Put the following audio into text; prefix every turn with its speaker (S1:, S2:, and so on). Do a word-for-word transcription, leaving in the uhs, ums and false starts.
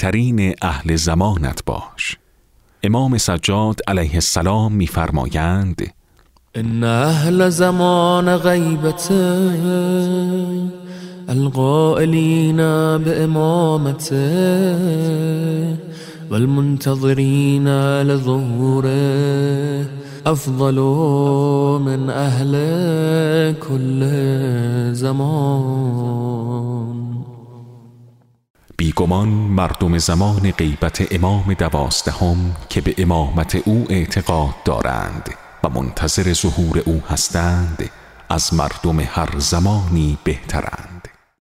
S1: بهترین اهل زمانت باش. امام سجاد علیه السلام می‌فرمایند:
S2: ان اهل زمان غیبته القائلین بامامته والمنتظرین لظهوره افضل من اهل كل زمان.
S1: بیگمان مردم زمان غیبت امام دوازدهم که به امامت او اعتقاد دارند و منتظر ظهور او هستند از مردم هر زمانی بهترند.